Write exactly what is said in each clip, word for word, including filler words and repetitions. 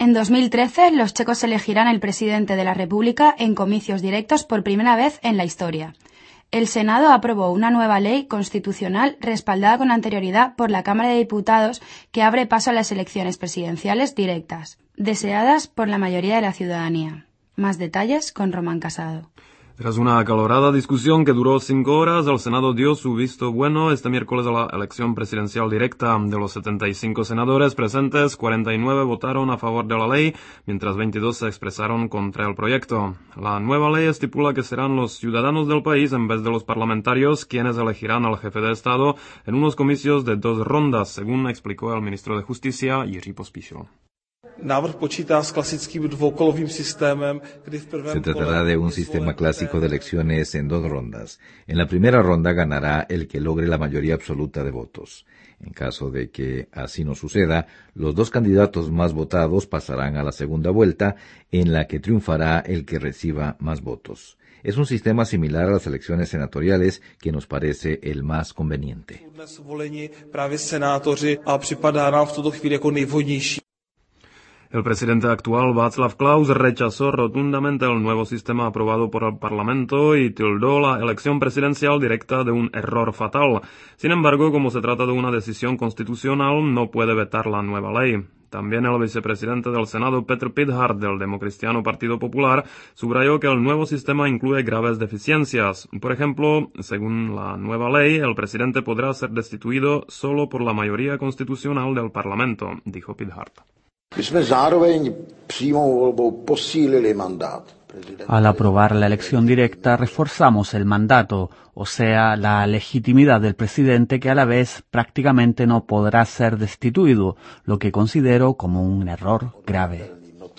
En dos mil trece, los checos elegirán el presidente de la República en comicios directos por primera vez en la historia. El Senado aprobó una nueva ley constitucional respaldada con anterioridad por la Cámara de Diputados que abre paso a las elecciones presidenciales directas, deseadas por la mayoría de la ciudadanía. Más detalles con Román Casado. Tras una acalorada discusión que duró cinco horas, el Senado dio su visto bueno este miércoles a la elección presidencial directa. De los setenta y cinco senadores presentes, cuarenta y nueve votaron a favor de la ley, mientras veintidós se expresaron contra el proyecto. La nueva ley estipula que serán los ciudadanos del país, en vez de los parlamentarios, quienes elegirán al jefe de Estado en unos comicios de dos rondas, según explicó el ministro de Justicia, Jiří Pospíšil. Se tratará de un sistema clásico de elecciones en dos rondas. En la primera ronda ganará el que logre la mayoría absoluta de votos. En caso de que así no suceda, los dos candidatos más votados pasarán a la segunda vuelta, en la que triunfará el que reciba más votos. Es un sistema similar a las elecciones senatoriales que nos parece el más conveniente. El presidente actual, Václav Klaus, rechazó rotundamente el nuevo sistema aprobado por el Parlamento y tildó la elección presidencial directa de un error fatal. Sin embargo, como se trata de una decisión constitucional, no puede vetar la nueva ley. También el vicepresidente del Senado, Petr Pithart, del Democristiano Partido Popular, subrayó que el nuevo sistema incluye graves deficiencias. Por ejemplo, según la nueva ley, el presidente podrá ser destituido solo por la mayoría constitucional del Parlamento, dijo Pithart. Al aprobar la elección directa, reforzamos el mandato, o sea, la legitimidad del presidente, que a la vez prácticamente no podrá ser destituido, lo que considero como un error grave.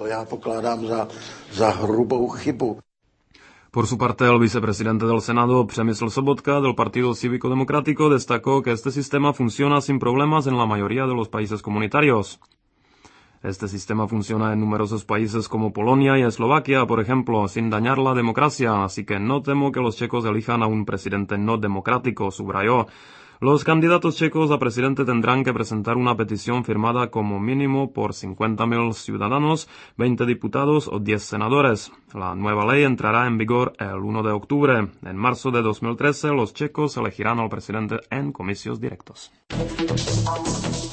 Por su parte, el vicepresidente del Senado, Přemysl Sobotka, del Partido Cívico Democrático, destacó que este sistema funciona sin problemas en la mayoría de los países comunitarios. Este sistema funciona en numerosos países como Polonia y Eslovaquia, por ejemplo, sin dañar la democracia, así que no temo que los checos elijan a un presidente no democrático, subrayó. Los candidatos checos a presidente tendrán que presentar una petición firmada como mínimo por cincuenta mil ciudadanos, veinte diputados o diez senadores. La nueva ley entrará en vigor el uno de octubre. En marzo de dos mil trece, los checos elegirán al presidente en comicios directos.